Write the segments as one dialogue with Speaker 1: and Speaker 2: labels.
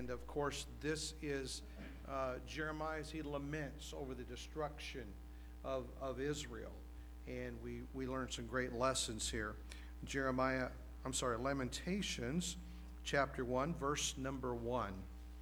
Speaker 1: And of course, this is Jeremiah as he laments over the destruction of Israel. And we learn some great lessons here. Lamentations chapter 1, verse number 1.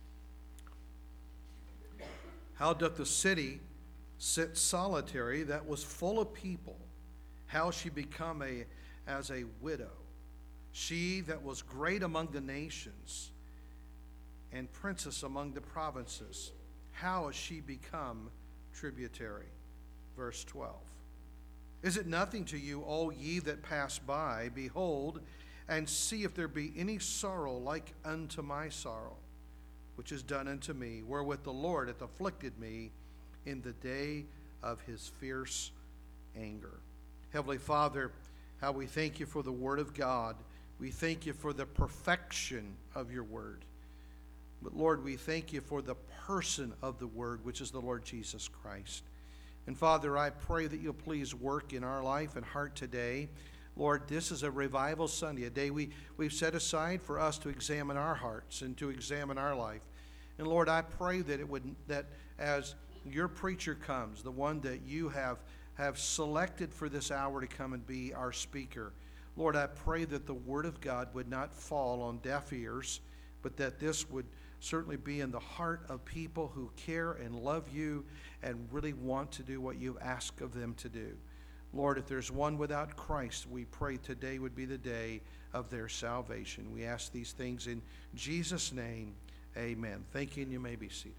Speaker 1: How doth the city sit solitary that was full of people? How she become as a widow? She that was great among the nations and princess among the provinces, how is she become tributary? Verse 12. Is it nothing to you, O ye that pass by? Behold, and see if there be any sorrow like unto my sorrow, which is done unto me, wherewith the Lord hath afflicted me in the day of his fierce anger. Heavenly Father, how we thank you for the Word of God. We thank you for the perfection of your Word. But Lord, we thank you for the person of the Word, which is the Lord Jesus Christ. And Father, I pray that you'll please work in our life and heart today. Lord, this is a Revival Sunday, a day we've set aside for us to examine our hearts and to examine our life. And Lord, I pray that as your preacher comes, the one that you have selected for this hour to come and be our speaker, Lord, I pray that the Word of God would not fall on deaf ears, but that this would certainly be in the heart of people who care and love you and really want to do what you ask of them to do. Lord, if there's one without Christ, we pray today would be the day of their salvation. We ask these things in Jesus' name. Amen. Thank you, and you may be seated.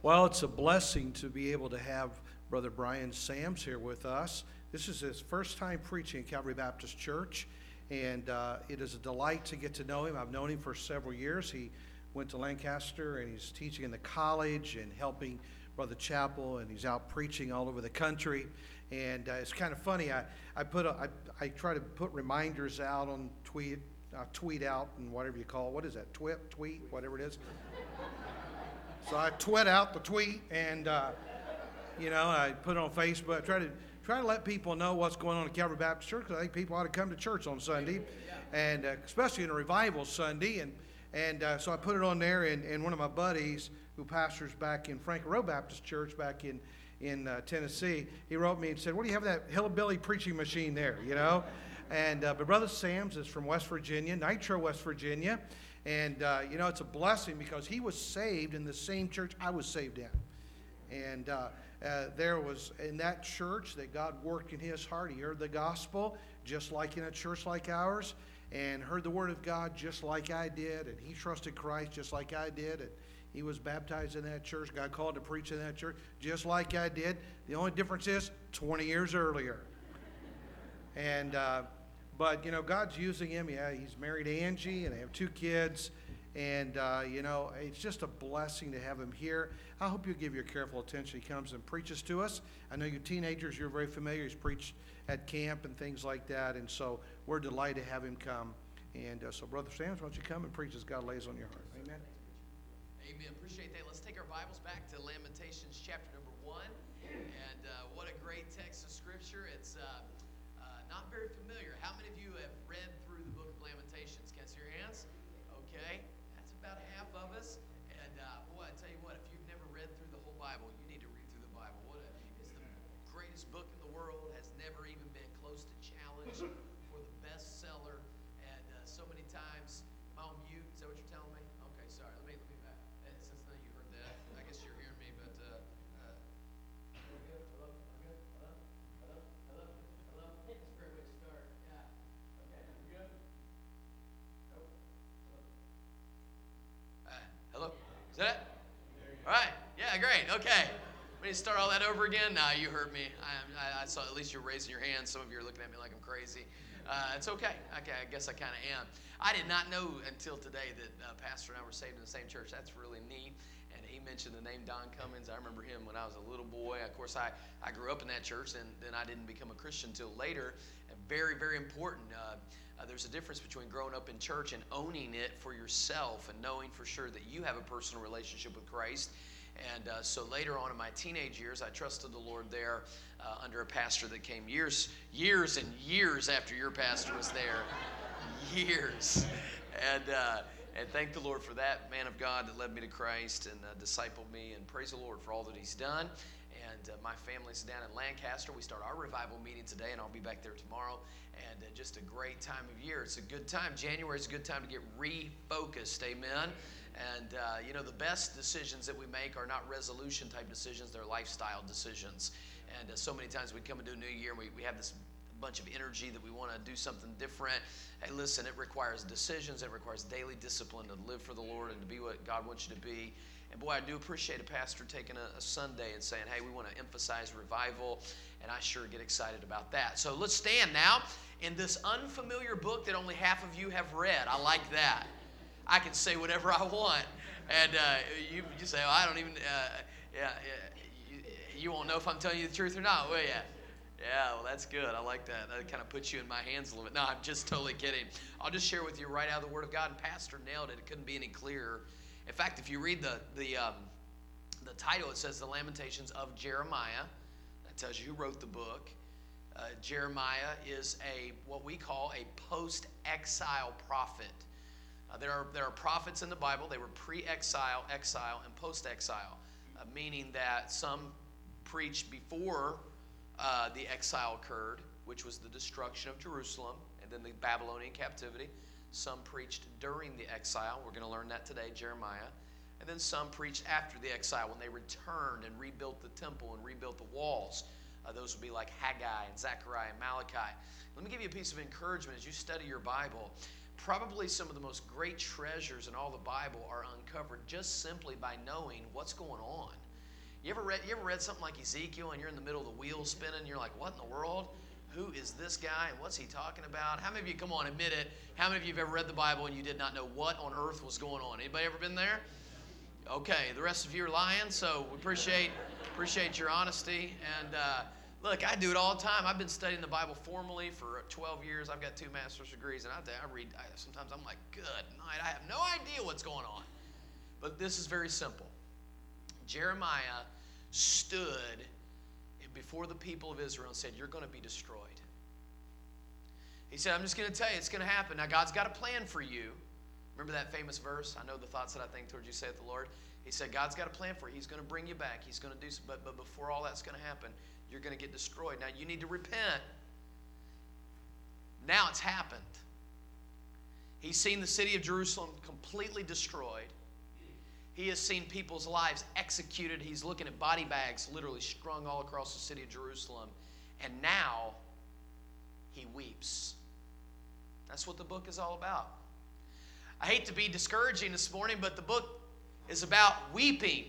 Speaker 1: Well, it's a blessing to be able to have Brother Brian Sams here with us. This is his first time preaching at Calvary Baptist Church, and it is a delight to get to know him. I've known him for several years. He went to Lancaster, and he's teaching in the college and helping Brother Chapel, and he's out preaching all over the country. And it's kind of funny. I try to put reminders out on tweet out and whatever you call it. What is that? Tweet, whatever it is. So I tweet out the tweet, and I put it on Facebook. I try to let people know what's going on at Calvary Baptist Church, because I think people ought to come to church on Sunday, and especially in a revival Sunday. And so I put it on there, and one of my buddies who pastors back in Franklin Road Baptist Church back in Tennessee, he wrote me and said, "What do you have that hillbilly preaching machine there?" And but Brother Sams is from West Virginia, Nitro, West Virginia. And, it's a blessing because he was saved in the same church I was saved in. And there was in that church that God worked in his heart. He heard the gospel just like in a church like ours, and heard the word of God just like I did. And he trusted Christ just like I did. And he was baptized in that church. God called to preach in that church just like I did. The only difference is 20 years earlier. And but, God's using him. Yeah, he's married Angie, and they have 2 kids. And, it's just a blessing to have him here. I hope you give your careful attention. He comes and preaches to us. I know you teenagers, you're very familiar. He's preached at camp and things like that. And so we're delighted to have him come. And so, Brother Sams, why don't you come and preach as God lays on your heart. Amen.
Speaker 2: Amen. Appreciate that. Let's take our Bibles back to Lamentations chapter number 1. And what a great text of Scripture. It's not very familiar. How many of you have read through the book of Lamentations? Can I see your hands? Okay. That's about half of us. And boy, I tell you what, if you've never read through the whole Bible, you need to read through the Bible. It's the greatest book in the world, has never even been close to challenge for the bestseller. And so many times, am I on mute? Is that what you're telling me? Okay, sorry. Let me back. Since now you heard that, I guess you're hearing me, but hello? I'm good? Hello? Hello? Hello? Hello? That's a great way to start. Yeah. Okay, I'm good? Nope. Hello? Is that it? All right. Yeah, great. Okay. We need to start all that over again? Nah, you heard me. I saw at least you're raising your hand. Some of you are looking at me like I'm crazy. It's okay. Okay, I guess I kind of am. I did not know until today that Pastor and I were saved in the same church. That's really neat. And he mentioned the name Don Cummins. I remember him when I was a little boy. Of course, I grew up in that church, and then I didn't become a Christian until later. And very, very important. There's a difference between growing up in church and owning it for yourself and knowing for sure that you have a personal relationship with Christ. And so later on in my teenage years, I trusted the Lord there under a pastor that came years and years after your pastor was there. Years. And thank the Lord for that man of God that led me to Christ and discipled me. And praise the Lord for all that he's done. And my family's down in Lancaster. We start our revival meeting today, and I'll be back there tomorrow. And just a great time of year. It's a good time. January is a good time to get refocused. Amen. And, the best decisions that we make are not resolution-type decisions. They're lifestyle decisions. And so many times we come into a new year, and we have this bunch of energy that we want to do something different. Hey, listen, it requires decisions. It requires daily discipline to live for the Lord and to be what God wants you to be. And, boy, I do appreciate a pastor taking a Sunday and saying, hey, we want to emphasize revival, and I sure get excited about that. So let's stand now in this unfamiliar book that only half of you have read. I like that. I can say whatever I want. And you say, I don't even, you won't know if I'm telling you the truth or not, will you? Yeah, well, that's good. I like that. That kind of puts you in my hands a little bit. No, I'm just totally kidding. I'll just share with you right out of the Word of God. And Pastor nailed it. It couldn't be any clearer. In fact, if you read the title, it says The Lamentations of Jeremiah. That tells you who wrote the book. Jeremiah is what we call a post-exile prophet. There are prophets in the Bible. They were pre-exile, exile, and post-exile, meaning that some preached before the exile occurred, which was the destruction of Jerusalem and then the Babylonian captivity. Some preached during the exile. We're going to learn that today, Jeremiah. And then some preached after the exile when they returned and rebuilt the temple and rebuilt the walls. Those would be like Haggai and Zechariah and Malachi. Let me give you a piece of encouragement as you study your Bible. Probably some of the most great treasures in all the Bible are uncovered just simply by knowing what's going on. You ever read something like Ezekiel and you're in the middle of the wheel spinning and you're like, what in the world? Who is this guy and what's he talking about? How many of you, come on, admit it, how many of you have ever read the Bible and you did not know what on earth was going on? Anybody ever been there? Okay, the rest of you are lying, so we appreciate your honesty. And look, I do it all the time. I've been studying the Bible formally for 12 years. I've got 2 master's degrees, and I read, sometimes I'm like, good night, I have no idea what's going on. But this is very simple. Jeremiah stood before the people of Israel and said, you're going to be destroyed. He said, I'm just going to tell you, it's going to happen. Now, God's got a plan for you. Remember that famous verse? I know the thoughts that I think towards you, saith the Lord. He said, God's got a plan for you. He's going to bring you back. He's going to do something. But before all that's going to happen, you're going to get destroyed. Now, you need to repent. Now it's happened. He's seen the city of Jerusalem completely destroyed. He has seen people's lives executed. He's looking at body bags literally strung all across the city of Jerusalem. And now he weeps. That's what the book is all about. I hate to be discouraging this morning, but the book is about weeping.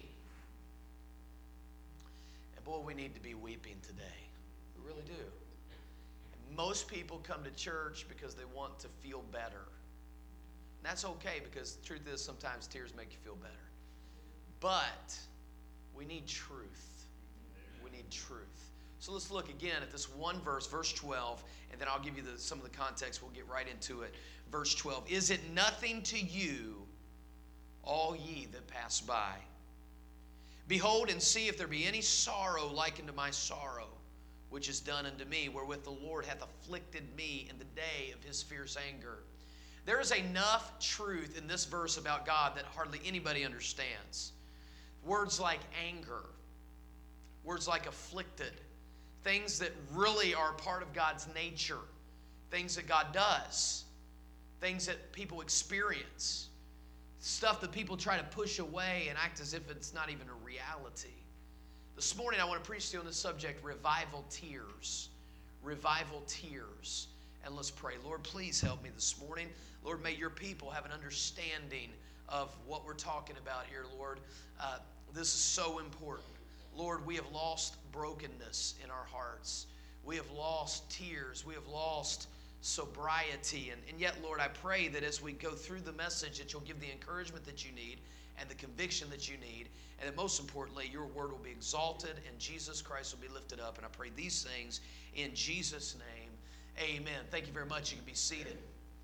Speaker 2: And boy, we need to be weeping today. We really do. And most people come to church because they want to feel better. And that's okay, because the truth is sometimes tears make you feel better. But we need truth. We need truth. So let's look again at this one verse, verse 12, and then I'll give you some of the context. We'll get right into it. Verse 12, is it nothing to you, all ye that pass by? Behold and see if there be any sorrow like unto my sorrow, which is done unto me, wherewith the Lord hath afflicted me in the day of his fierce anger. There is enough truth in this verse about God that hardly anybody understands. Words like anger, words like afflicted, things that really are part of God's nature, things that God does, things that people experience, stuff that people try to push away and act as if it's not even a reality. This morning I want to preach to you on the subject, revival tears. Revival tears. And let's pray. Lord, please help me this morning. Lord, may your people have an understanding of what we're talking about here, Lord. This is so important. Lord, we have lost brokenness in our hearts. We have lost tears. We have lost sobriety. And yet, Lord, I pray that as we go through the message that you'll give the encouragement that you need and the conviction that you need, and that most importantly, your word will be exalted and Jesus Christ will be lifted up. And I pray these things in Jesus' name. Amen. Thank you very much. You can be seated.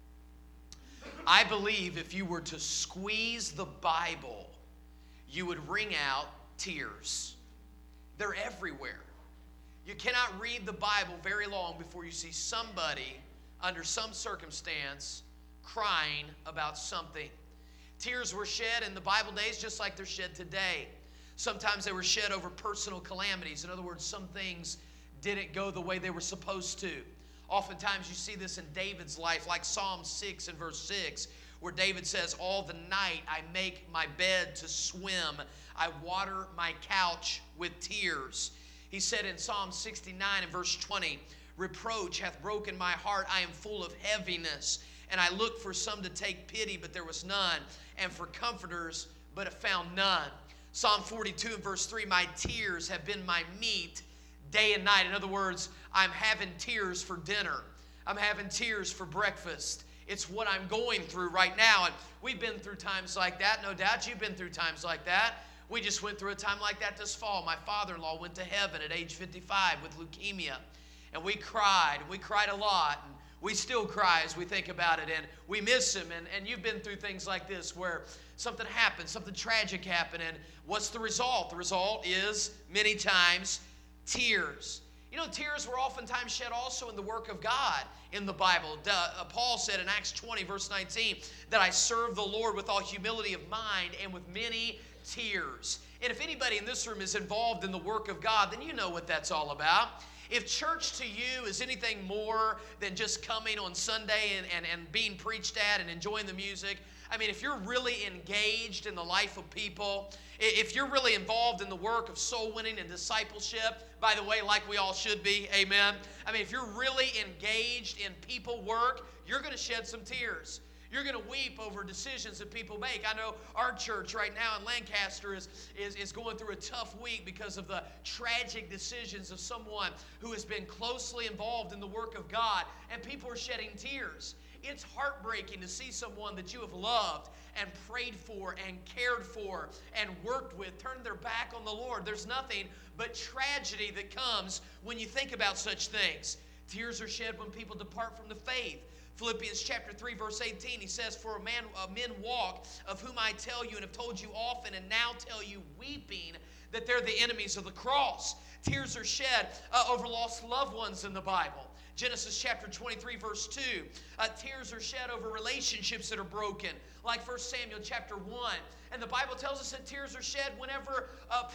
Speaker 2: I believe if you were to squeeze the Bible, you would wring out tears. They're everywhere. You cannot read the Bible very long before you see somebody under some circumstance crying about something. Tears were shed in the Bible days just like they're shed today. Sometimes they were shed over personal calamities. In other words, some things didn't go the way they were supposed to. Oftentimes you see this in David's life, like Psalm 6 and verse 6, where David says, all the night I make my bed to swim. I water my couch with tears. He said in Psalm 69 and verse 20, reproach hath broken my heart. I am full of heaviness. And I looked for some to take pity, but there was none. And for comforters, but have found none. Psalm 42 and verse 3, my tears have been my meat day and night. In other words, I'm having tears for dinner. I'm having tears for breakfast. It's what I'm going through right now. And we've been through times like that. No doubt you've been through times like that. We just went through a time like that this fall. My father-in-law went to heaven at age 55 with leukemia. And we cried. We cried a lot. And we still cry as we think about it. And we miss him. And you've been through things like this where something happened, something tragic happened. And what's the result? The result is many times tears. You know, tears were oftentimes shed also in the work of God in the Bible. Paul said in Acts 20, verse 19, that I serve the Lord with all humility of mind and with many tears. And if anybody in this room is involved in the work of God, then you know what that's all about. If church to you is anything more than just coming on Sunday and being preached at and enjoying the music, I mean, if you're really engaged in the life of people, if you're really involved in the work of soul winning and discipleship, by the way, like we all should be, amen. I mean, if you're really engaged in people work, you're going to shed some tears. You're going to weep over decisions that people make. I know our church right now in Lancaster is going through a tough week because of the tragic decisions of someone who has been closely involved in the work of God, and people are shedding tears. It's heartbreaking to see someone that you have loved and prayed for and cared for and worked with turn their back on the Lord. There's nothing but tragedy that comes when you think about such things. Tears are shed when people depart from the faith. Philippians chapter 3, verse 18, he says, "For men walk, of whom I tell you and have told you often, and now tell you weeping, that they're the enemies of the cross." Tears are shed over lost loved ones in the Bible. Genesis chapter 23, verse 2. Tears are shed over relationships that are broken, like 1 Samuel chapter 1. And the Bible tells us that tears are shed whenever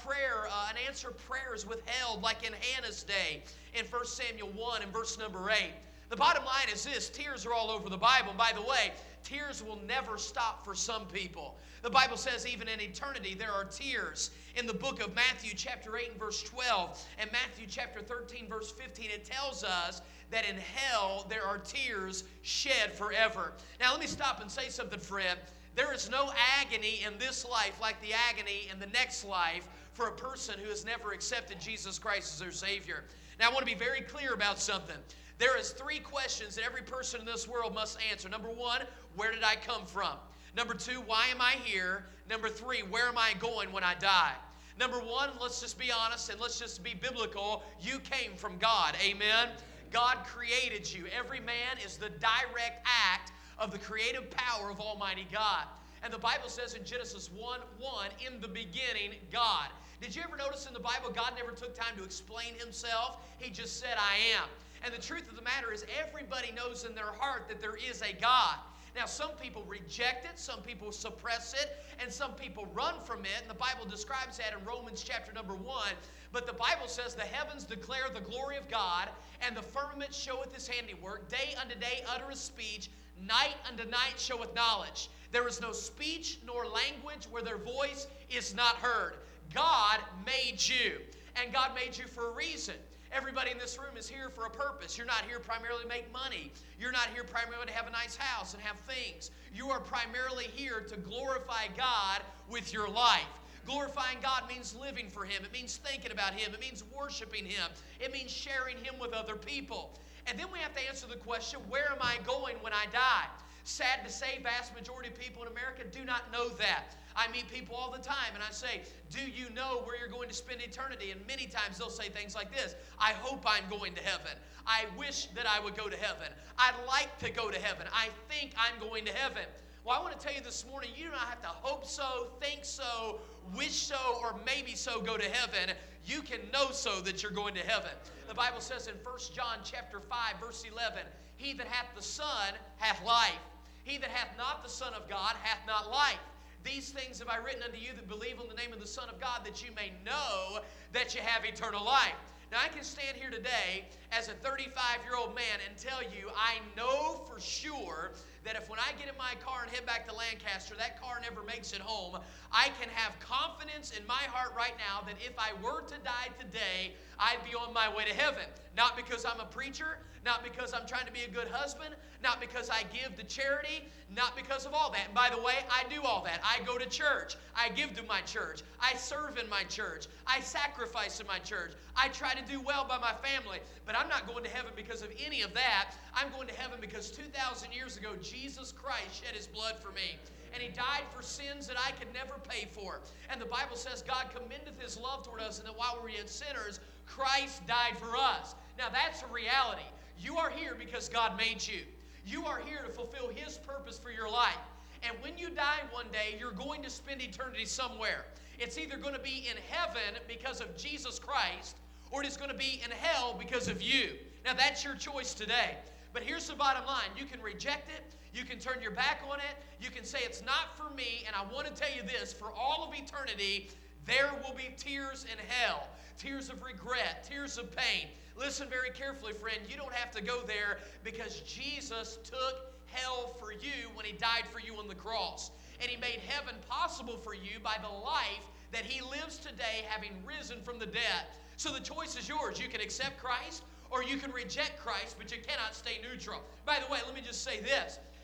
Speaker 2: an answered prayer is withheld, like in Hannah's day in 1 Samuel 1 and verse number 8. The bottom line is this: tears are all over the Bible. And by the way, tears will never stop for some people. The Bible says even in eternity there are tears. In the book of Matthew chapter 8 and verse 12 and Matthew chapter 13 verse 15, it tells us that in hell there are tears shed forever. Now let me stop and say something, friend. There is no agony in this life like the agony in the next life for a person who has never accepted Jesus Christ as their Savior. Now I want to be very clear about something. There is 3 questions that every person in this world must answer. Number 1, where did I come from? Number 2, why am I here? Number 3, where am I going when I die? Number 1, let's just be honest and let's just be biblical. You came from God. Amen? God created you. Every man is the direct act of the creative power of Almighty God. And the Bible says in Genesis 1:1, in the beginning, God. Did you ever notice in the Bible God never took time to explain himself? He just said, I am. And the truth of the matter is everybody knows in their heart that there is a God. Now, some people reject it, some people suppress it, and some people run from it. And the Bible describes that in Romans chapter number 1. But the Bible says the heavens declare the glory of God, and the firmament showeth his handiwork. Day unto day uttereth speech, night unto night showeth knowledge. There is no speech nor language where their voice is not heard. God made you, and God made you for a reason. Everybody in this room is here for a purpose. You're not here primarily to make money. You're not here primarily to have a nice house and have things. You are primarily here to glorify God with your life. Glorifying God means living for Him. It means thinking about Him. It means worshiping Him. It means sharing Him with other people. And then we have to answer the question, where am I going when I die? Sad to say, vast majority of people in America do not know that. I meet people all the time and I say, do you know where you're going to spend eternity? And many times they'll say things like this: I hope I'm going to heaven. I wish that I would go to heaven. I'd like to go to heaven. I think I'm going to heaven. Well, I want to tell you this morning, you do not have to hope so, think so, wish so, or maybe so go to heaven. You can know so that you're going to heaven. The Bible says in 1 John chapter 5, verse 11, he that hath the Son hath life. He that hath not the Son of God hath not life. These things have I written unto you that believe on the name of the Son of God, that you may know that you have eternal life. Now, I can stand here today as a 35-year-old man and tell you I know for sure that if when I get in my car and head back to Lancaster, that car never makes it home, I can have confidence in my heart right now that if I were to die today, I'd be on my way to heaven. Not because I'm a preacher, not because I'm trying to be a good husband, not because I give to charity, not because of all that. And by the way, I do all that. I go to church. I give to my church. I serve in my church. I sacrifice in my church. I try to do well by my family. But I'm not going to heaven because of any of that. I'm going to heaven because 2,000 years ago, Jesus Christ shed his blood for me. And he died for sins that I could never pay for. And the Bible says God commendeth his love toward us, and that while we were yet sinners, Christ died for us. Now that's a reality. You are here because God made you. You are here to fulfill his purpose for your life. And when you die one day, you're going to spend eternity somewhere. It's either going to be in heaven because of Jesus Christ, or it is going to be in hell because of you. Now that's your choice today. But here's the bottom line. You can reject it. You can turn your back on it. You can say it's not for me. And I want to tell you this, for all of eternity, there will be tears in hell. Tears of regret, tears of pain. Listen very carefully, friend. You don't have to go there because Jesus took hell for you when he died for you on the cross. And he made heaven possible for you by the life that he lives today, having risen from the dead. So the choice is yours. You can accept Christ or you can reject Christ, but you cannot stay neutral. By the way, let me just say this.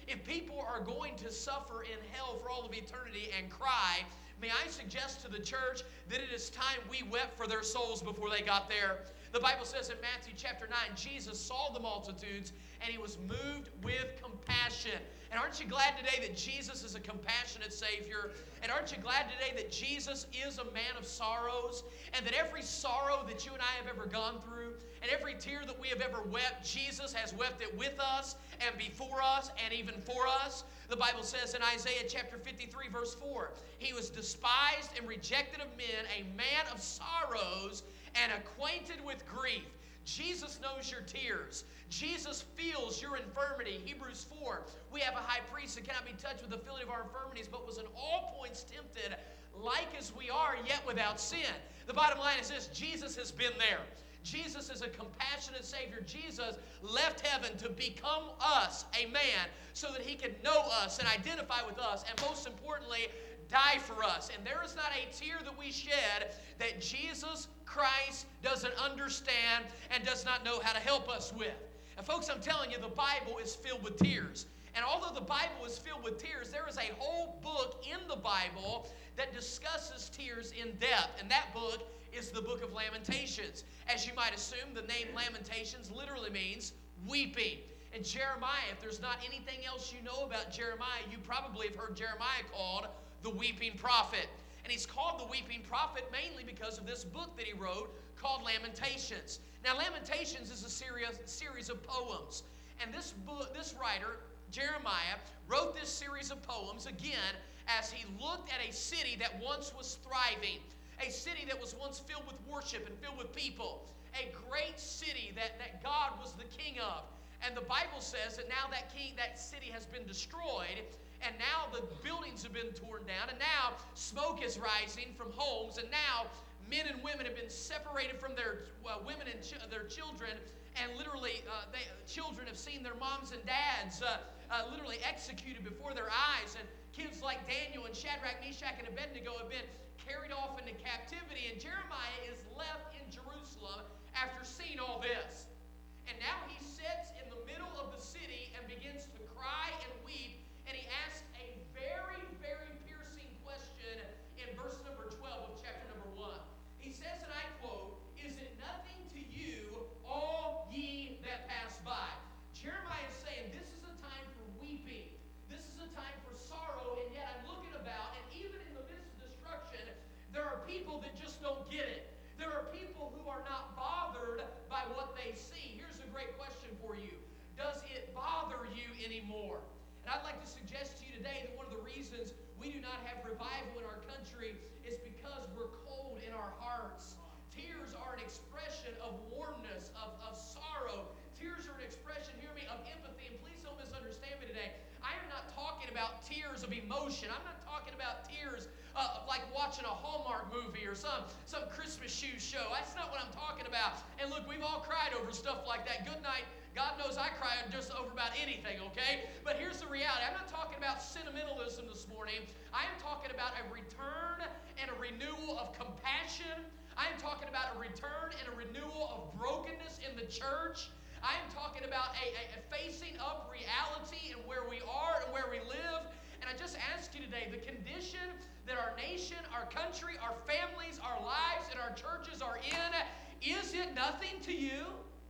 Speaker 2: if people are going to suffer in hell for all of eternity and cry, may I suggest to the church that it is time we wept for their souls before they got there. The Bible says in Matthew chapter 9, Jesus saw the multitudes and he was moved with compassion. And aren't you glad today that Jesus is a compassionate Savior? And aren't you glad today that Jesus is a man of sorrows? And that every sorrow that you and I have ever gone through, and every tear that we have ever wept, Jesus has wept it with us and before us and even for us. The Bible says in Isaiah chapter 53 verse 4, he was despised and rejected of men, a man of sorrows and acquainted with grief. Jesus knows your tears. Jesus feels your infirmity. Hebrews 4, we have a high priest that cannot be touched with the feeling of our infirmities, but was in all points tempted, like as we are, yet without sin. The bottom line is this: Jesus has been there. Jesus is a compassionate Savior. Jesus left heaven to become us, a man, so that he could know us and identify with us, and most importantly, die for us. And there is not a tear that we shed that Jesus Christ doesn't understand and does not know how to help us with. And folks, I'm telling you, the Bible is filled with tears. And although the Bible is filled with tears, there is a whole book in the Bible that discusses tears in depth. And that book is the book of Lamentations. As you might assume, the name Lamentations literally means weeping. And Jeremiah, if there's not anything else you know about Jeremiah, you probably have heard Jeremiah called the weeping prophet. And he's called the weeping prophet mainly because of this book that he wrote called Lamentations. Now, Lamentations is a series of poems. And this writer, Jeremiah, wrote this series of poems again as he looked at a city that once was thriving, a city that was once filled with worship and filled with people, a great city that God was the king of. And the Bible says that now that city has been destroyed, and now the buildings have been torn down, and now smoke is rising from homes, and now men and women have been separated from their women and their children, and literally children have seen their moms and dads literally executed before their eyes, and kids like Daniel and Shadrach, Meshach, and Abednego have been carried off into captivity, and Jeremiah is left in Jerusalem after seeing all this. And now he sits in the middle of the city and begins to cry and weep, and he asks a very, very piercing question in verse number 12 of chapter number 1. He says, and I quote, "Is it nothing to you, all ye that pass by?" Jeremiah is saying this is a time for weeping. This is a time for sorrow, and yet I'm looking about, and even in the midst of destruction, there are people that just don't get it. There are people who are not bothered by what they see. Here's a great question for you. Does it bother you anymore? And I'd like to suggest to you today that one of the reasons we do not have revival in our country is because we're cold in our hearts. Tears are an expression of warmness, of sorrow. Tears are an expression, hear me, of empathy. And please don't misunderstand me today. I am not talking about tears of emotion. I'm not talking about tears like watching a Hallmark movie or some Christmas shoe show. That's not what I'm talking about. And look, we've all cried over stuff like that. Good night. God knows I cry just over about anything, okay? But here's the reality. I'm not talking about sentimentalism this morning. I am talking about a return and a renewal of compassion. I am talking about a return and a renewal of brokenness in the church. I am talking about a facing up reality and where we are and where we live. And I just ask you today, the condition that our nation, our country, our families, our lives, and our churches are in, is it nothing to you?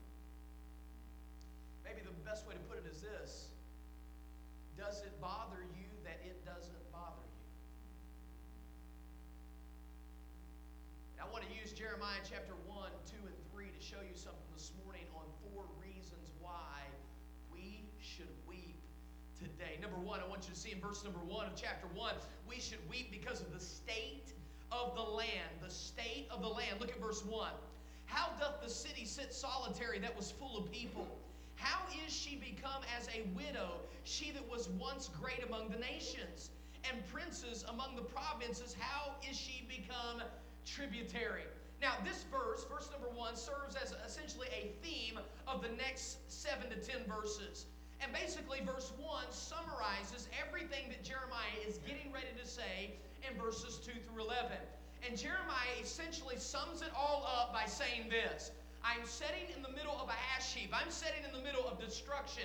Speaker 2: Maybe the best way to put it is this: does it bother you that it doesn't bother you? Now, I want to use Jeremiah chapter 1, 2, and 3 to show you something this morning on 4 reasons why we should weep today. Number 1, I want you to see in verse number 1 of chapter 1, we should weep because of the state of the land. The state of the land. Look at verse 1. How doth the city sit solitary that was full of people? How is she become as a widow, she that was once great among the nations? And princes among the provinces, how is she become tributary? Now, this verse number 1, serves as essentially a theme of the next 7 to 10 verses. And basically, verse 1 summarizes everything that Jeremiah is getting ready to say in verses 2 through 11. And Jeremiah essentially sums it all up by saying this: I'm sitting in the middle of a ash heap. I'm sitting in the middle of destruction.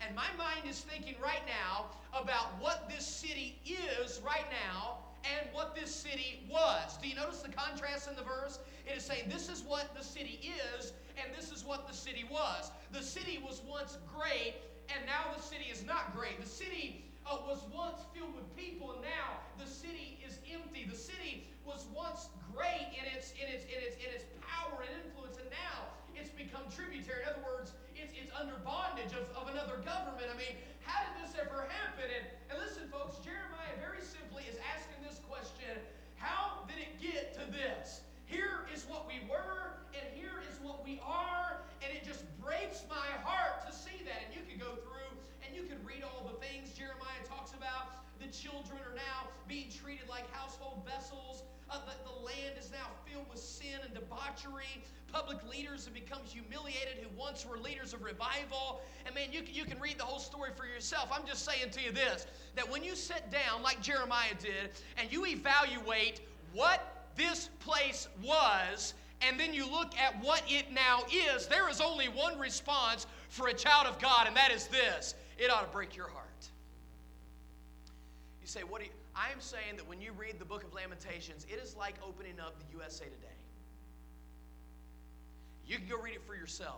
Speaker 2: And my mind is thinking right now about what this city is right now and what this city was. Do you notice the contrast in the verse? It is saying this is what the city is and this is what the city was. The city was once great and now the city is not great. The city was once filled with people and now the city is empty. The city was once great in its power and influence and now it's become tributary. In other words, it's under bondage of another government. I mean, how did this ever happen? And listen, folks, Jeremiah very simply is asking this question: how did it get to this? Here is what we were, and here is what we are, and it just breaks my heart to see that. And you can go through and you can read all the things Jeremiah talks about. The children are now being treated like household vessels. The land is now filled with sin and debauchery. Public leaders have become humiliated who once were leaders of revival. And man, you can read the whole story for yourself. I'm just saying to you this, that when you sit down like Jeremiah did and you evaluate what this place was and then you look at what it now is, there is only one response for a child of God, and that is this: it ought to break your heart. You say, what do you... I am saying that when you read the book of Lamentations, it is like opening up the USA Today. You can go read it for yourself.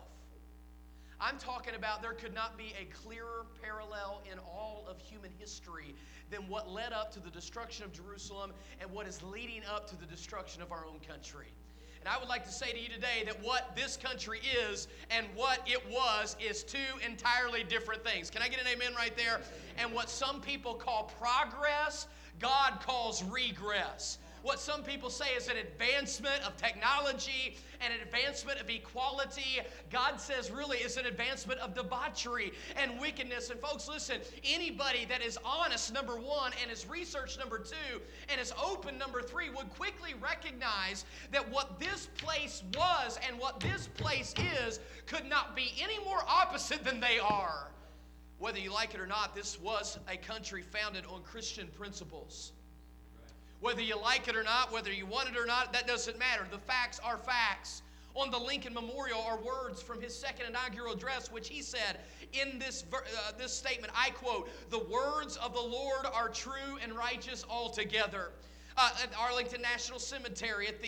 Speaker 2: I'm talking about there could not be a clearer parallel in all of human history than what led up to the destruction of Jerusalem and what is leading up to the destruction of our own country. And I would like to say to you today that what this country is and what it was is two entirely different things. Can I get an amen right there? And what some people call progress, God calls regress. What some people say is an advancement of technology and an advancement of equality, God says really is an advancement of debauchery and wickedness. And folks, listen, anybody that is honest, number one, and is researched, number two, and is open, number three, would quickly recognize that what this place was and what this place is could not be any more opposite than they are. Whether you like it or not, this was a country founded on Christian principles. Whether you like it or not, whether you want it or not, that doesn't matter. The facts are facts. On the Lincoln Memorial are words from his second inaugural address, which he said in this statement, I quote, "The words of the Lord are true and righteous altogether." At Arlington National Cemetery, at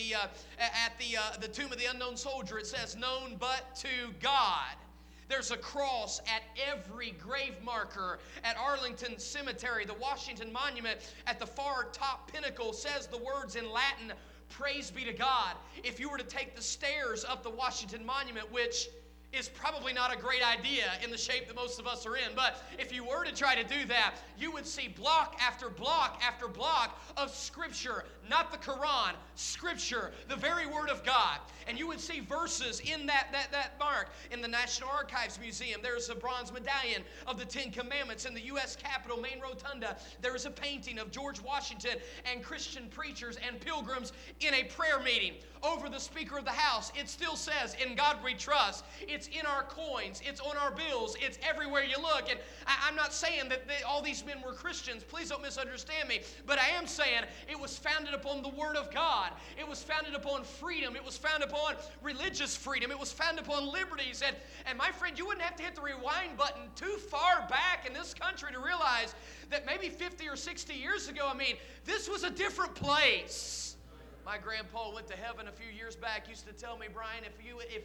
Speaker 2: the Tomb of the Unknown Soldier, it says, "Known but to God." There's a cross at every grave marker at Arlington Cemetery. The Washington Monument at the far top pinnacle says the words in Latin, "Praise be to God." If you were to take the stairs up the Washington Monument, which is probably not a great idea in the shape that most of us are in, but if you were to try to do that, you would see block after block after block of Scripture, not the Quran, Scripture, the very Word of God. And you would see verses in that mark. In the National Archives Museum, there's a bronze medallion of the Ten Commandments. In the U.S. Capitol main rotunda, there is a painting of George Washington and Christian preachers and pilgrims in a prayer meeting. Over the Speaker of the House, it still says, "In God we trust." It's in our coins. It's on our bills. It's everywhere you look. And I'm not saying that all these men were Christians. Please don't misunderstand me. But I am saying it was founded upon the Word of God. It was founded upon freedom. It was founded upon religious freedom. It was founded upon liberties. And my friend, you wouldn't have to hit the rewind button too far back in this country to realize that maybe 50 or 60 years ago, this was a different place. My grandpa went to heaven a few years back, used to tell me, "Brian, if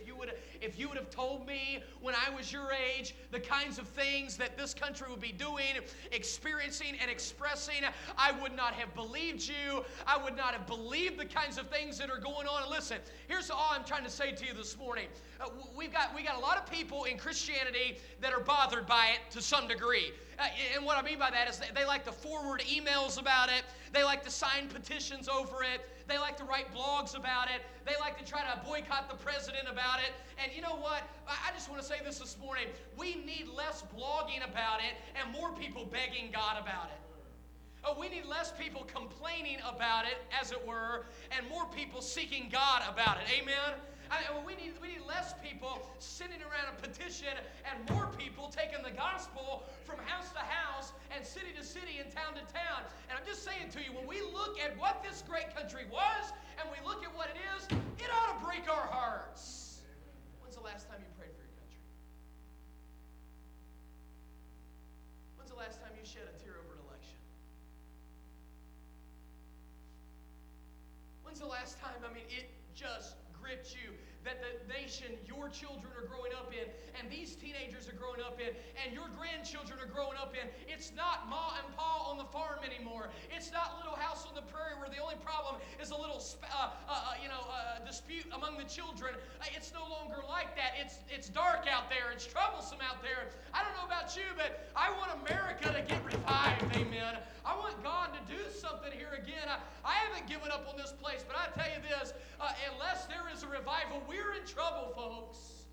Speaker 2: you would have told me when I was your age the kinds of things that this country would be doing, experiencing, and expressing, I would not have believed you. I would not have believed the kinds of things that are going on." And listen, here's all I'm trying to say to you this morning. We got a lot of people in Christianity that are bothered by it to some degree. And what I mean by that is they like to forward emails about it. They like to sign petitions over it. They like to write blogs about it. They like to try to boycott the president about it. And you know what? I just want to say this morning. We need less blogging about it and more people begging God about it. We need less people complaining about it, as it were, and more people seeking God about it. Amen? We need less people sitting around a petition and more people taking the gospel from house to house and city to city and town to town. And I'm just saying to you, when we look at what this great country was and we look at what it is, it ought to break our hearts. When's the last time you prayed for your country? last time, it just gripped you that the nation your children are growing up in, and these teenagers are growing up in, and your grandchildren are growing up in, it's not Ma and Pa on the farm anymore. It's not Little House on the Prairie where the only problem is a little dispute among the children. It's no longer like that. It's dark out there. It's troublesome out there. I don't know about you, but I want America to get revived. Amen. I want God to do something here again. I haven't given up on this place, but I tell you this, unless there is a revival, we're in trouble, folks.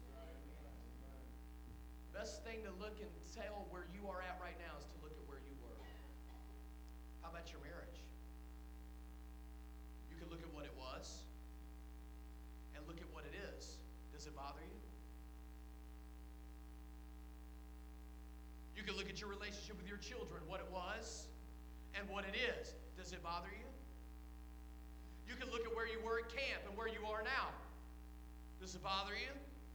Speaker 2: Best thing to look and tell where you are at right now is to look at where you were. How about your marriage? You can look at what it was and look at what it is. Does it bother you? You can look at your relationship with your children, what it was and what it is. Does it bother you? You can look at where you were at camp and where you are now. Does it bother you?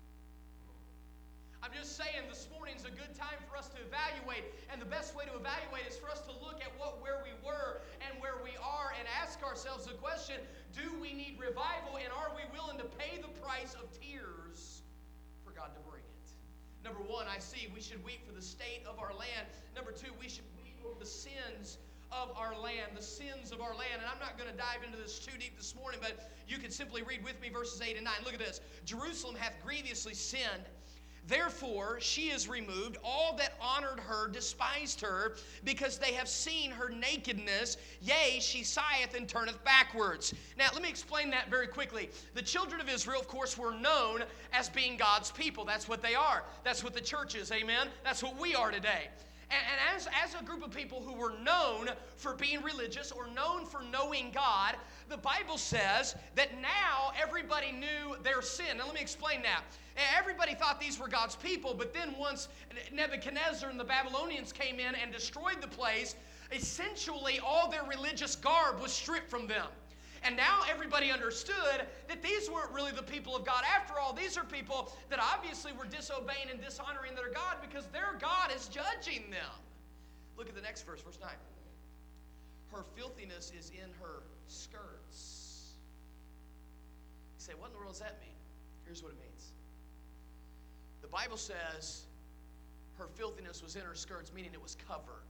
Speaker 2: I'm just saying this morning's a good time for us to evaluate, and the best way to evaluate is for us to look at where we were and where we are and ask ourselves the question, do we need revival, and are we willing to pay the price of tears for God to bring it? Number one, I see we should weep for the state of our land. Number two, we should weep over the sins of our land, the sins of our land. And I'm not going to dive into this too deep this morning, but you can simply read with me verses 8 and 9. Look at this. Jerusalem hath grievously sinned. Therefore she is removed. All that honored her despised her, because they have seen her nakedness. Yea, she sigheth and turneth backwards. Now, let me explain that very quickly. The children of Israel, of course, were known as being God's people. That's what they are. That's what the church is, amen? That's what we are today. And as a group of people who were known for being religious or known for knowing God, the Bible says that now everybody knew their sin. Now let me explain that. Everybody thought these were God's people, but then once Nebuchadnezzar and the Babylonians came in and destroyed the place, essentially all their religious garb was stripped from them. And now everybody understood that these weren't really the people of God. After all, these are people that obviously were disobeying and dishonoring their God because their God is judging them. Look at the next verse, verse 9. Her filthiness is in her skirts. You say, what in the world does that mean? Here's what it means. The Bible says her filthiness was in her skirts, meaning it was covered.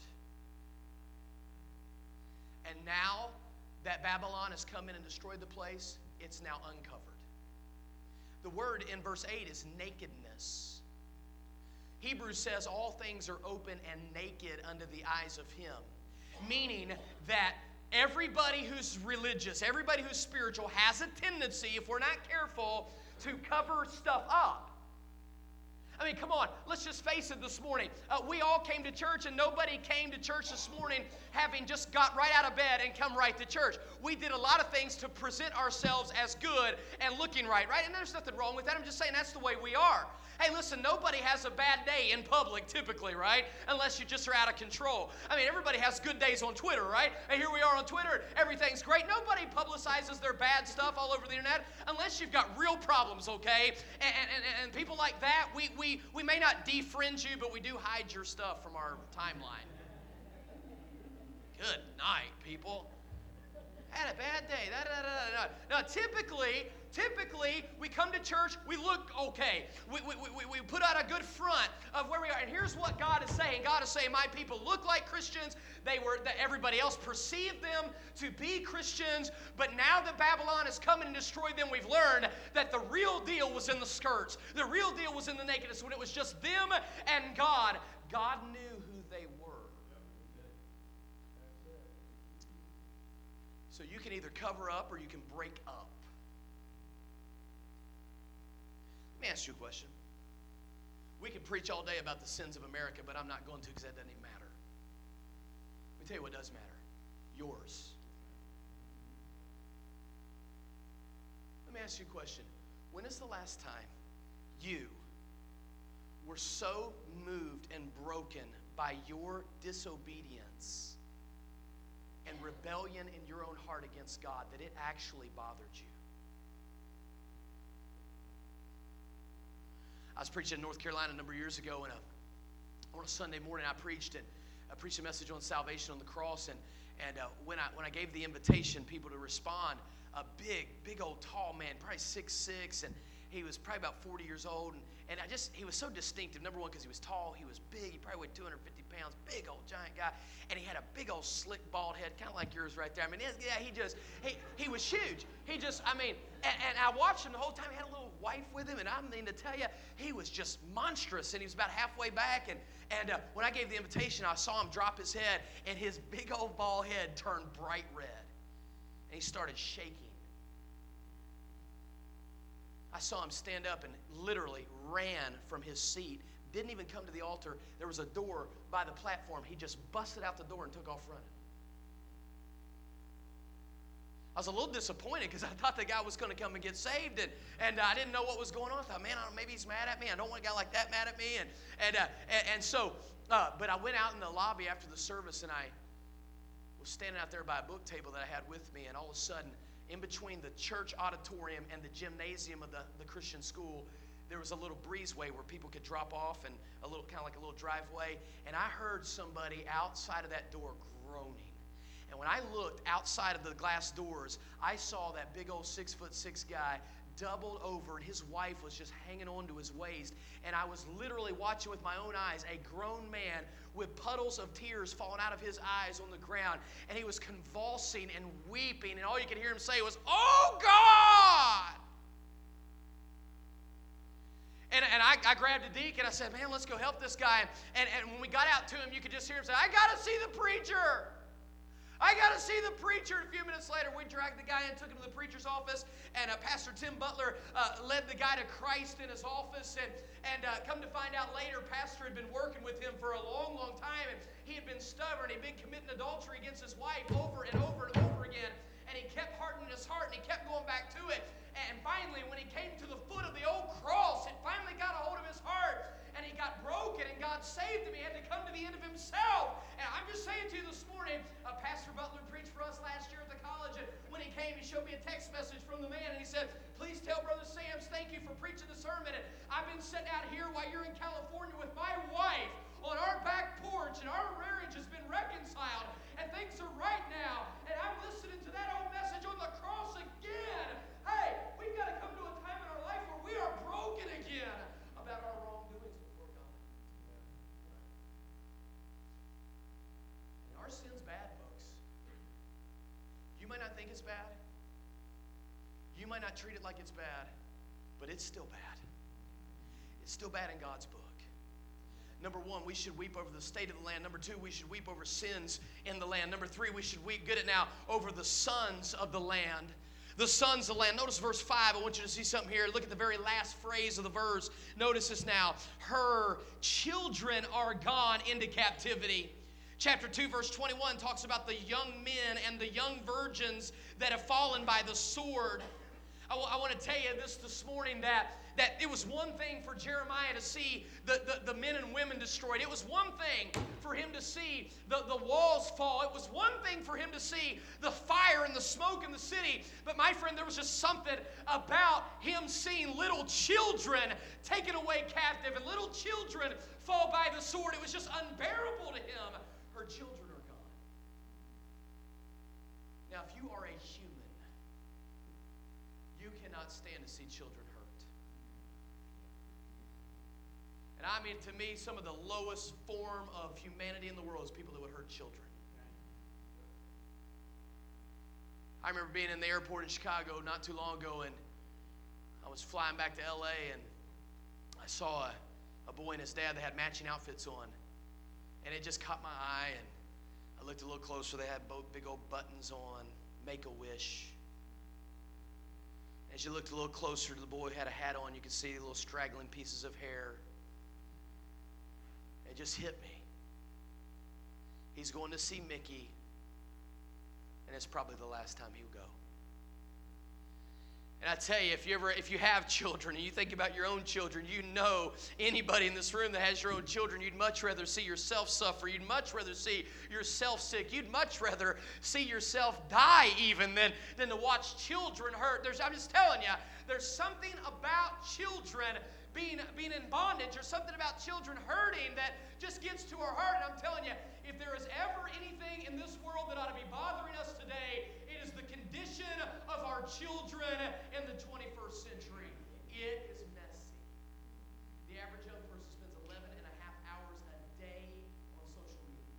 Speaker 2: And now that Babylon has come in and destroyed the place, it's now uncovered. The word in verse 8 is nakedness. Hebrews says all things are open and naked unto the eyes of him. Meaning that everybody who's religious, everybody who's spiritual has a tendency, if we're not careful, to cover stuff up. I mean, come on, let's just face it this morning. We all came to church, and nobody came to church this morning having just got right out of bed and come right to church. We did a lot of things to present ourselves as good and looking right? And there's nothing wrong with that. I'm just saying that's the way we are. Hey, listen, nobody has a bad day in public typically, right? Unless you just are out of control. I mean, everybody has good days on Twitter, right? And here we are on Twitter, everything's great. Nobody publicizes their bad stuff all over the internet unless you've got real problems, okay? And people like that, we may not defriend you, but we do hide your stuff from our timeline. Good night, people. Had a bad day. Now, typically, we come to church, we look okay. We put out a good front of where we are. And here's what God is saying. God is saying, my people look like Christians. Everybody else perceived them to be Christians. But now that Babylon has come and destroyed them, we've learned that the real deal was in the skirts. The real deal was in the nakedness. When it was just them and God, God knew who they were. So you can either cover up or you can break up. Let me ask you a question. We can preach all day about the sins of America, but I'm not going to because that doesn't even matter. Let me tell you what does matter. Yours. Let me ask you a question. When is the last time you were so moved and broken by your disobedience and rebellion in your own heart against God that it actually bothered you? I was preaching in North Carolina a number of years ago, and on a Sunday morning I preached a message on salvation on the cross, And when I gave the invitation, people to respond, a big old tall man, probably 6'6", and he was probably about 40 years old, and he was so distinctive. Number one, because he was tall, he was big, he probably weighed 250 pounds, big old giant guy, and he had a big old slick bald head, kind of like yours right there. I mean, he was huge. And I watched him the whole time. He had a little wife with him, and I mean to tell you, he was just monstrous, and he was about halfway back, and when I gave the invitation, I saw him drop his head, and his big old bald head turned bright red, and he started shaking. I saw him stand up and literally ran from his seat. Didn't even come to the altar. There was a door by the platform. He just busted out the door and took off running. I was a little disappointed because I thought the guy was going to come and get saved, and I didn't know what was going on. I thought, man, maybe he's mad at me. I don't want a guy like that mad at me. But I went out in the lobby after the service, and I was standing out there by a book table that I had with me, and all of a sudden, in between the church auditorium and the gymnasium of the Christian school, there was a little breezeway where people could drop off, and a little kind of like a little driveway. And I heard somebody outside of that door groaning. And when I looked outside of the glass doors, I saw that big old 6'6" guy doubled over, and his wife was just hanging on to his waist. And I was literally watching with my own eyes a grown man with puddles of tears falling out of his eyes on the ground. And he was convulsing and weeping, and all you could hear him say was, "Oh, God!" And I grabbed a deacon, and I said, "Man, let's go help this guy." And when we got out to him, you could just hear him say, "I got to see the preacher. I got to see the preacher." A few minutes later, we dragged the guy in, took him to the preacher's office, and Pastor Tim Butler led the guy to Christ in his office. And come to find out later, Pastor had been working with him for a long, long time, and he had been stubborn. He'd been committing adultery against his wife over and over and over again, and he kept hardening his heart, and he kept going back to it. And finally, when he came to the foot of the old cross, it finally got a hold of his heart, and he got broken, and God saved him. He had to come to the end of himself. And I'm just saying to you this morning, Pastor Butler preached for us last year at the college, and when he came, he showed me a text message from the man, and he said, "Please tell Brother Sams thank you for preaching the sermon. And I've been sitting out here while you're in California with my wife on our back porch, and our marriage has been reconciled, and things are right now. And I'm listening to that old message on the cross again. Hey, we've got to come to a time in our life where we are broken again about our wrongdoings before God." And our sin's bad, folks. You might not think it's bad. You might not treat it like it's bad, but it's still bad. It's still bad in God's book. Number one, we should weep over the state of the land. Number two, we should weep over sins in the land. Number three, we should weep, get it now, over the sons of the land. The sons of the land. Notice verse 5. I want you to see something here. Look at the very last phrase of the verse. Notice this now. Her children are gone into captivity. Chapter 2, verse 21 talks about the young men and the young virgins that have fallen by the sword. I want to tell you this morning that it was one thing for Jeremiah to see the men and women destroyed. It was one thing for him to see the walls fall. It was one thing for him to see the fire and the smoke in the city. But my friend, there was just something about him seeing little children taken away captive and little children fall by the sword. It was just unbearable to him. Her children are gone. Now, if you are a human, you cannot stand to see children hurt. And I mean, to me, some of the lowest form of humanity in the world is people that would hurt children. I remember being in the airport in Chicago not too long ago, and I was flying back to LA, and I saw a boy and his dad that had matching outfits on. And it just caught my eye, and I looked a little closer. They had both big old buttons on, Make-A-Wish. As you looked a little closer, the boy had a hat on. You could see the little straggling pieces of hair. It just hit me. He's going to see Mickey, and it's probably the last time he'll go. And I tell you, if you have children and you think about your own children, you know anybody in this room that has your own children, you'd much rather see yourself suffer. You'd much rather see yourself sick. You'd much rather see yourself die even than to watch children hurt. I'm just telling you, there's something about children being in bondage, or something about children hurting that just gets to our heart. And I'm telling you, if there is ever anything in this world that ought to be bothering us today, it is the condition of our children in the 21st century. It is messy. The average young person spends 11 and a half hours a day on social media.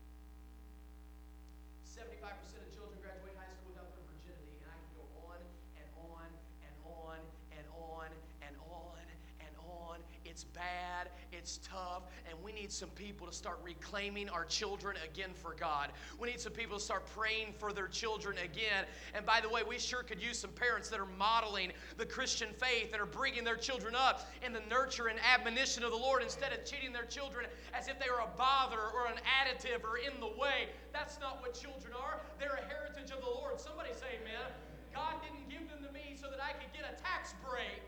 Speaker 2: 75% of children graduate high school without their virginity, and I can go on and on and on and on and on and on. It's bad, it's tough, and we need some people to start reclaiming our children again for God. We need some people to start praying for their children again. And by the way, we sure could use some parents that are modeling the Christian faith and are bringing their children up in the nurture and admonition of the Lord instead of treating their children as if they were a bother or an additive or in the way. That's not what children are. They're a heritage of the Lord. Somebody say amen. God didn't give them to me so that I could get a tax break.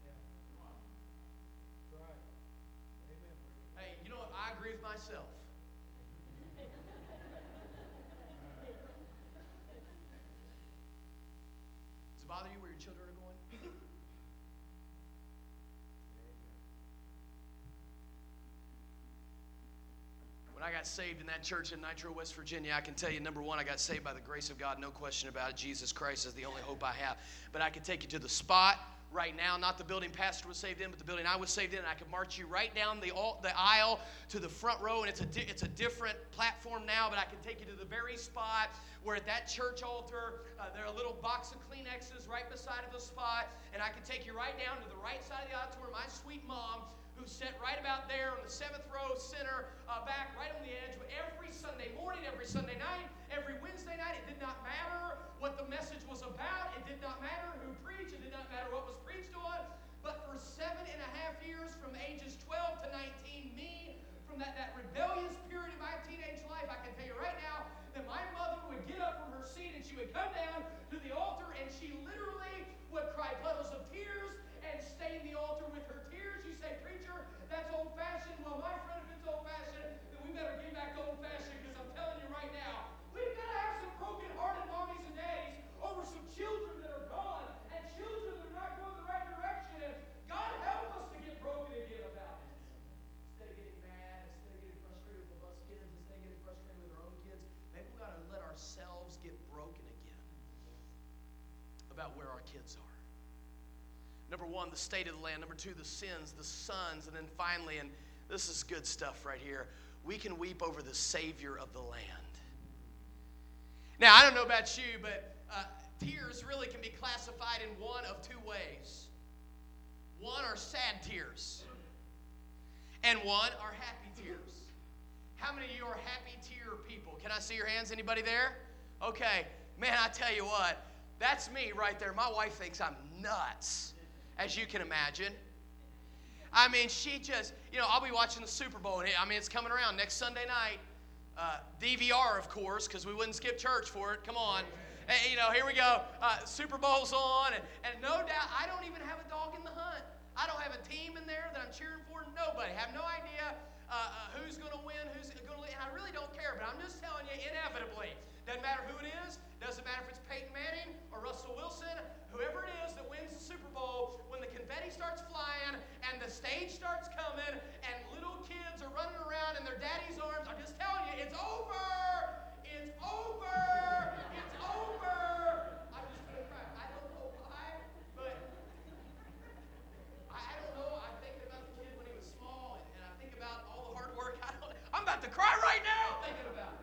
Speaker 2: Hey, you know what? I agree with myself. Does it bother you where your children are going? When I got saved in that church in Nitro, West Virginia, I can tell you, number one, I got saved by the grace of God, no question about it. Jesus Christ is the only hope I have. But I can take you to the spot right now, not the building pastor was saved in, but the building I was saved in, and I could march you right down the aisle to the front row, and it's a different platform now, but I can take you to the very spot where at that church altar, there are a little box of Kleenexes right beside of the spot, and I can take you right down to the right side of the altar where my sweet mom, who sat right about there on the 7th row center, back right on the edge, every Sunday morning, every Sunday night, every Wednesday night. It did not matter what the message was about. It did not matter who preached. It did not matter what was preached on. But for 7.5 years, from ages 12 to 19, me, from that rebellious period of my teenage life, I can tell you right now that my mother would get up from her seat and she would come down to the altar and she literally would cry puddles of tears and stain the altar with her tears. You say, preacher, that's old-fashioned. Well, my friend, if it's old-fashioned, then we better get back to old-fashioned, because I'm telling you right now, we've got to have some broken-hearted mommies and daddies over some children that are gone and children that are not going the right direction. And God help us to get broken again about it. Instead of getting mad, instead of getting frustrated with the bus kids, instead of getting frustrated with our own kids, maybe we got to let ourselves get broken again about where our kids are. Number one, the state of the land. Number two, the sins, the sons. And then finally, and this is good stuff right here, we can weep over the Savior of the land. Now, I don't know about you, but tears really can be classified in one of two ways. One are sad tears, and one are happy tears. How many of you are happy tear people? Can I see your hands? Anybody there? Okay. Man, I tell you what, that's me right there. My wife thinks I'm nuts, as you can imagine. I mean, she just, I'll be watching the Super Bowl, and it's coming around next Sunday night. DVR, of course, because we wouldn't skip church for it. Come on. Hey, here we go. Super Bowl's on, and no doubt, I don't even have a dog in the hunt. I don't have a team in there that I'm cheering for. Nobody. I have no idea who's going to win, who's going to lose. And I really don't care, but I'm just telling you, inevitably, doesn't matter who it is, doesn't matter if it's Peyton Manning or Russell Wilson, whoever it is that wins the Super Bowl, when the confetti starts flying and the stage starts coming and little kids are running around in their daddy's arms, I'm just telling you, it's over! It's over! It's over! I'm just going to cry. I don't know why, but I don't know. I'm thinking about the kid when he was small, and I think about all the hard work. I'm about to cry right now thinking about it.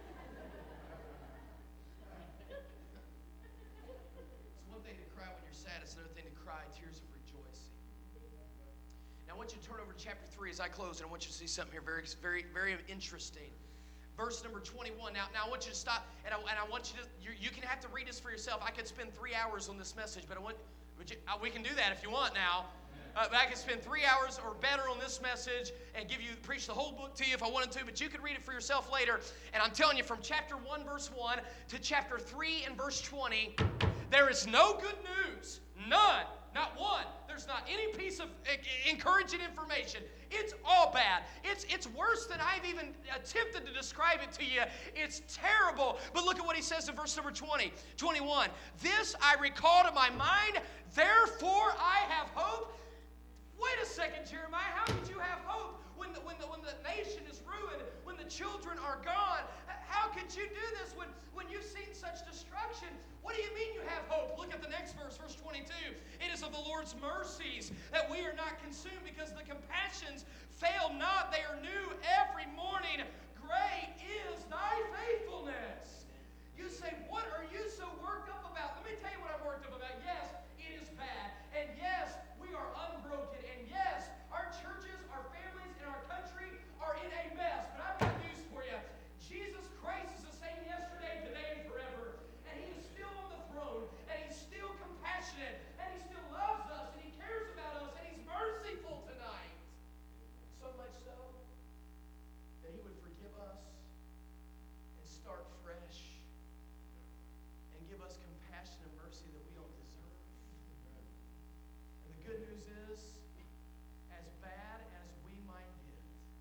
Speaker 2: It's another thing to cry tears of rejoicing. Now, I want you to turn over to chapter 3 as I close, and I want you to see something here very, very, very interesting. Verse number 21. Now I want you to stop, and I want you to, you can have to read this for yourself. I could spend 3 hours on this message, but we can do that if you want now. But I could spend 3 hours or better on this message and preach the whole book to you if I wanted to, but you could read it for yourself later. And I'm telling you, from chapter 1, verse 1 to chapter 3 and verse 20, there is no good news. None. Not one. There's not any piece of encouraging information. It's all bad. It's worse than I've even attempted to describe it to you. It's terrible. But look at what he says in verse number 21. This I recall to my mind, therefore I have hope. Wait a second, Jeremiah, how could you have hope when the nation is ruined, when the children are gone? How could you do this when you've seen such destruction? What do you mean you have hope? Look at the next verse, verse 22. It is of the Lord's mercies that we are not consumed, because the compassions fail not. They are new every morning. Great is thy faithfulness. You say, what are you so worked up about? Let me tell you what I'm worked up about. Yes, it is bad. And yes, we are unbroken. And yes, our churches, our families, and our country are in a mess. But I've got news for you. Jesus Christ is the same yesterday, today, and forever. And He is still on the throne. And He's still compassionate. And He still loves us. And He cares about us. And He's merciful tonight. So much so that He would forgive us and start fresh and give us compassion and mercy that we don't deserve. And the good news is, as bad as we might get,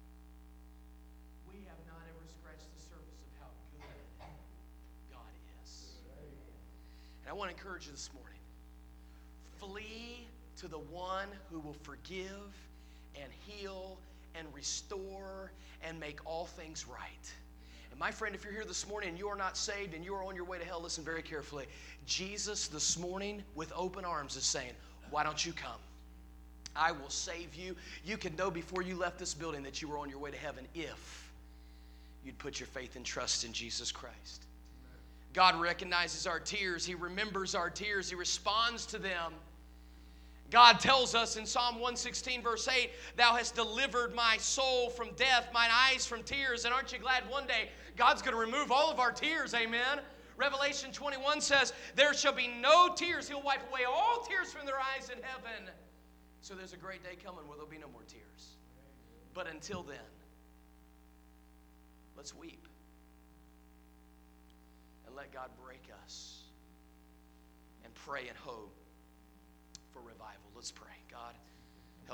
Speaker 2: we have not ever scratched the surface of how good God is. And I want to encourage you this morning, flee to the one who will forgive and heal and restore and make all things right. And my friend, if you're here this morning and you are not saved and you are on your way to hell, listen very carefully. Jesus this morning with open arms is saying, why don't you come? I will save you. You can know before you left this building that you were on your way to heaven if you'd put your faith and trust in Jesus Christ. God recognizes our tears. He remembers our tears. He responds to them. God tells us in Psalm 116, verse 8, Thou hast delivered my soul from death, mine eyes from tears. And aren't you glad one day God's going to remove all of our tears, amen? Revelation 21 says, There shall be no tears. He'll wipe away all tears from their eyes in heaven. So there's a great day coming where there'll be no more tears. But until then, let's weep and let God break us and pray and hope for revival. Let's pray. God,